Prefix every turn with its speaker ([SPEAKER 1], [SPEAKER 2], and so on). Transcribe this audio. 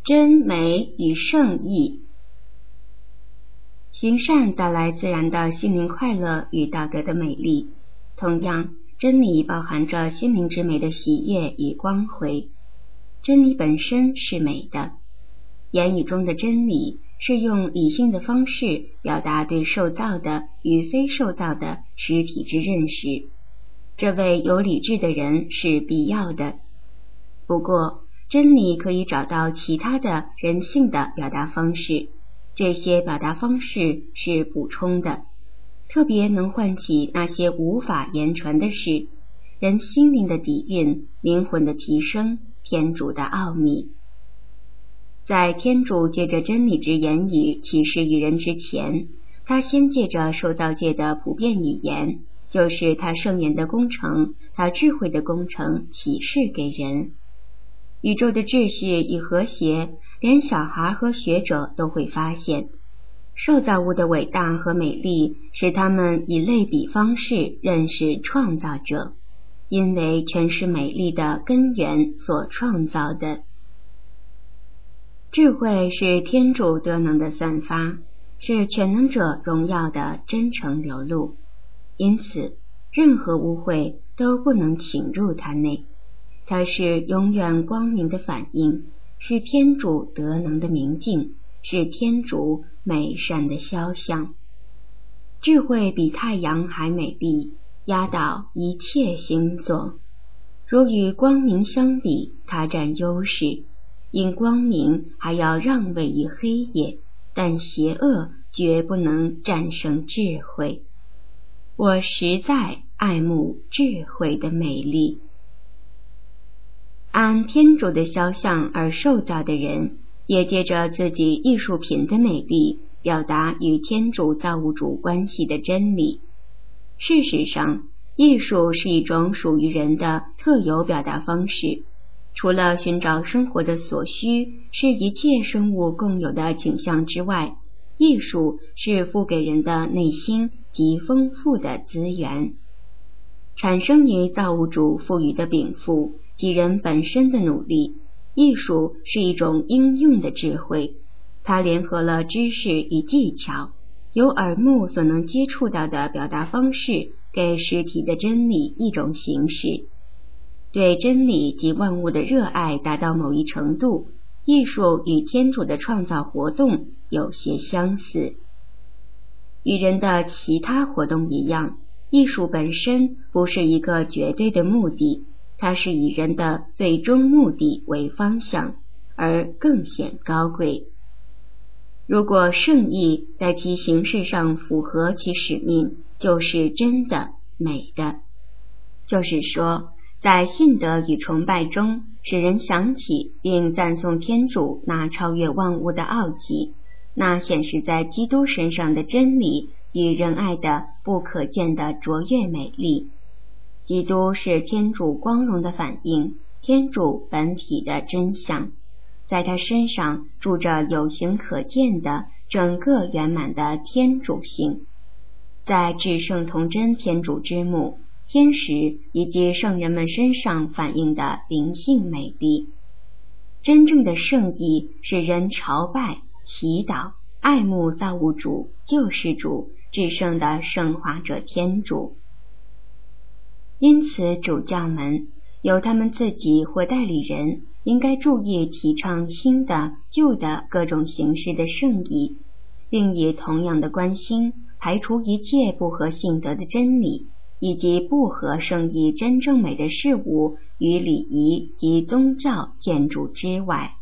[SPEAKER 1] 真美与圣意。行善带来自然的心灵快乐与道德的美丽，同样，真理包含着心灵之美的喜悦与光辉。真理本身是美的，言语中的真理是用理性的方式表达对受造的与非受造的实体之认识，这为有理智的人是必要的。不过，真理可以找到其他的人性的表达方式，这些表达方式是补充的，特别能唤起那些无法言传的事，人心灵的底蕴、灵魂的提升、天主的奥秘。在天主借着真理之言语启示于人之前，他先借着受造界的普遍语言，就是他圣言的工程，他智慧的工程启示给人。宇宙的秩序与和谐，连小孩和学者都会发现。受造物的伟大和美丽，使他们以类比方式认识创造者，因为全是美丽的根源所创造的。智慧是天主德能的散发，是全能者荣耀的真诚流露，因此任何污秽都不能侵入它内。它是永远光明的反应，是天主德能的明镜，是天主美善的肖像。智慧比太阳还美丽，压倒一切星座。如与光明相比，它占优势，因光明还要让位于黑夜，但邪恶绝不能战胜智慧。我实在爱慕智慧的美丽。按天主的肖像而受造的人，也借着自己艺术品的美丽，表达与天主造物主关系的真理。事实上，艺术是一种属于人的特有表达方式，除了寻找生活的所需，是一切生物共有的倾向之外，艺术是付给人的内心极丰富的资源。产生于造物主赋予的禀赋及人本身的努力，艺术是一种应用的智慧，它联合了知识与技巧，由耳目所能接触到的表达方式，给实体的真理一种形式。对真理及万物的热爱达到某一程度，艺术与天主的创造活动有些相似。与人的其他活动一样，艺术本身不是一个绝对的目的，它是以人的最终目的为方向，而更显高贵。如果圣意在其形式上符合其使命，就是真的美的。就是说，在信德与崇拜中，使人想起并赞颂天主那超越万物的奥迹，那显示在基督身上的真理与仁爱的不可见的卓越美丽。基督是天主光荣的反应，天主本体的真相，在他身上住着有形可见的整个圆满的天主性。在至圣童真天主之母、天使以及圣人们身上反映的灵性美丽。真正的圣意使人朝拜、祈祷、爱慕造物主、救世主、至圣的圣化者天主。因此主教们由他们自己或代理人应该注意提倡新的、旧的各种形式的圣意，并以同样的关心排除一切不合信德的真理，以及不合圣意真正美的事物与礼仪及宗教建筑之外。